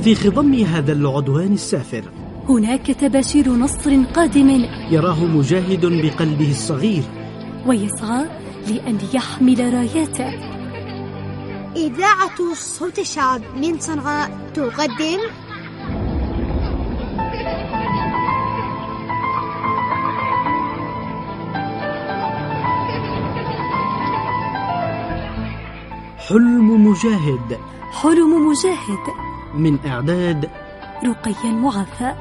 في خضم هذا العدوان السافر هناك تباشير نصر قادم يراه مجاهد بقلبه الصغير ويسعى لأن يحمل راياته. إذاعة صوت الشعب من صنعاء تقدم حلم مجاهد. حلم مجاهد من إعداد رقية المعافى.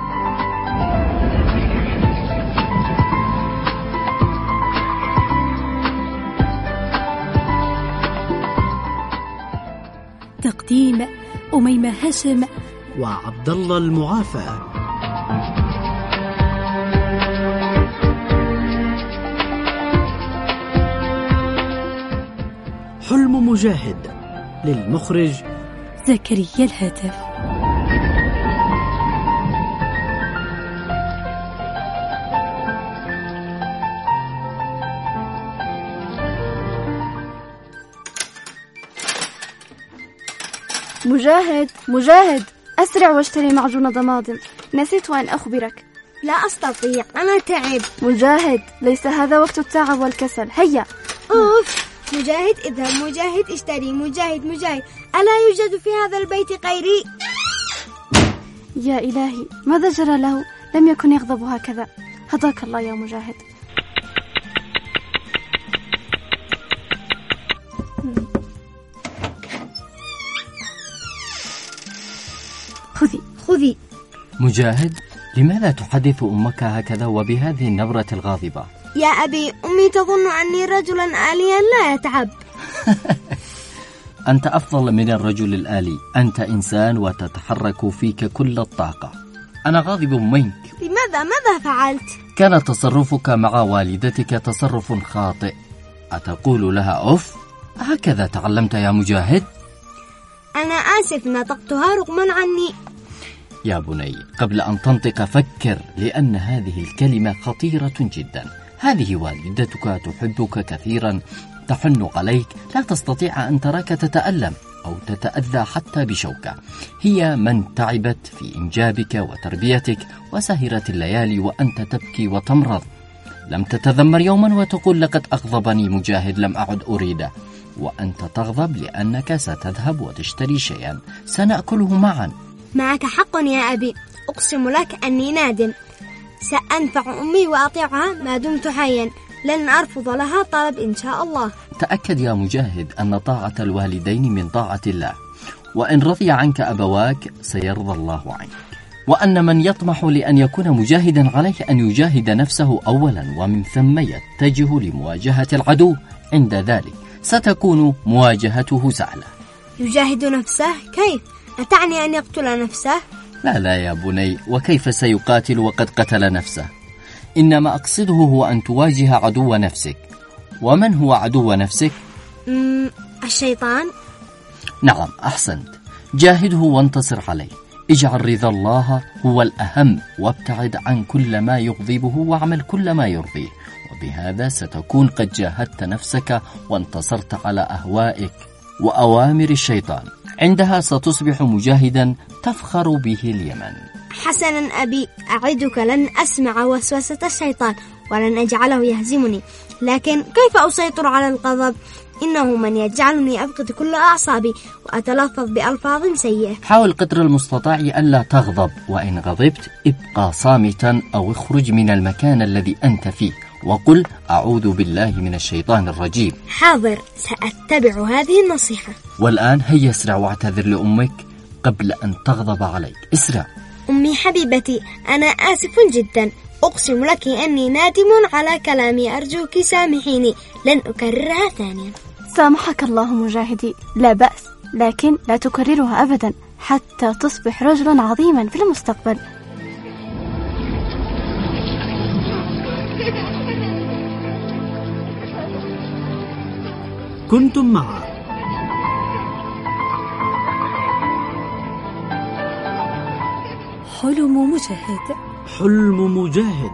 تقديم أميمة هاشم وعبد الله المعافى. حلم مجاهد للمخرج زكريا الهاتف. مجاهد أسرع واشتري معجون ضمادم، نسيت أن أخبرك. لا أستطيع، أنا تعب. مجاهد، ليس هذا وقت التعب والكسل، هيا. أوف، مجاهد اذهب، مجاهد اشتري، مجاهد ألا يوجد في هذا البيت غيري؟ يا إلهي، ماذا جرى له؟ لم يكن يغضب هكذا. هداك الله يا مجاهد. خذي. مجاهد، لماذا تحدث أمك هكذا وبهذه النبرة الغاضبة؟ يا أبي، أمي تظن أني رجلا آليا لا يتعب. أنت أفضل من الرجل الآلي، أنت إنسان وتتحرك فيك كل الطاقة. أنا غاضب منك. ماذا فعلت؟ كان تصرفك مع والدتك تصرف خاطئ. أتقول لها أوف؟ هكذا تعلمت يا مجاهد؟ أنا آسف، نطقتها رغما عني. يا بني، قبل أن تنطق فكر، لأن هذه الكلمة خطيرة جدا. هذه والدتك تحبك كثيرا، تحن عليك، لا تستطيع أن تراك تتألم أو تتأذى حتى بشوكة. هي من تعبت في إنجابك وتربيتك وسهرت الليالي وأنت تبكي وتمرض. لم تتذمر يوما وتقول لقد أغضبني مجاهد لم أعد أريده، وأنت تغضب لأنك ستذهب وتشتري شيئا سنأكله معا. معك حق يا أبي، أقسم لك أني نادم. سأنفع أمي وأطيعها ما دمت حيا، لن أرفض لها طلب إن شاء الله. تأكد يا مجاهد أن طاعة الوالدين من طاعة الله، وإن رضي عنك أبواك سيرضى الله عنك، وأن من يطمح لأن يكون مجاهدا عليه أن يجاهد نفسه أولا، ومن ثم يتجه لمواجهة العدو. عند ذلك ستكون مواجهته سهلة. يجاهد نفسه؟ كيف؟ أتعني أن يقتل نفسه؟ لا يا بني، وكيف سيقاتل وقد قتل نفسه؟ إنما أقصده هو أن تواجه عدو نفسك. ومن هو عدو نفسك؟ الشيطان. نعم، أحسنت. جاهده وانتصر عليه. اجعل رضا الله هو الأهم، وابتعد عن كل ما يغضبه واعمل كل ما يرضيه، وبهذا ستكون قد جاهدت نفسك وانتصرت على أهوائك وأوامر الشيطان. عندها ستصبح مجاهدا تفخر به اليمن. حسنا أبي، أعدك لن أسمع وسوسة الشيطان ولن أجعله يهزمني، لكن كيف أسيطر على الغضب؟ إنه من يجعلني أفقد كل أعصابي وأتلفظ بألفاظ سيئة. حاول قدر المستطاع ألا تغضب، وإن غضبت ابقى صامتا أو اخرج من المكان الذي أنت فيه وقل أعوذ بالله من الشيطان الرجيم. حاضر، سأتبع هذه النصيحة. والآن هيا اسرع واعتذر لأمك قبل أن تغضب عليك. اسرع. أمي حبيبتي، أنا آسف جدا، أقسم لك أني نادم على كلامي، أرجوك سامحيني، لن أكررها ثانيا. سامحك الله مجاهدي، لا بأس، لكن لا تكررها أبدا حتى تصبح رجلا عظيما في المستقبل. كنتم مع حلم مجاهد. حلم مجاهد.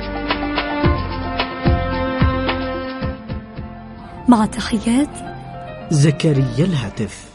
مع تحيات زكريا الهاتف.